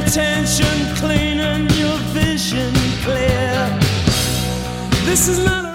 intention clean and your vision clear. This is not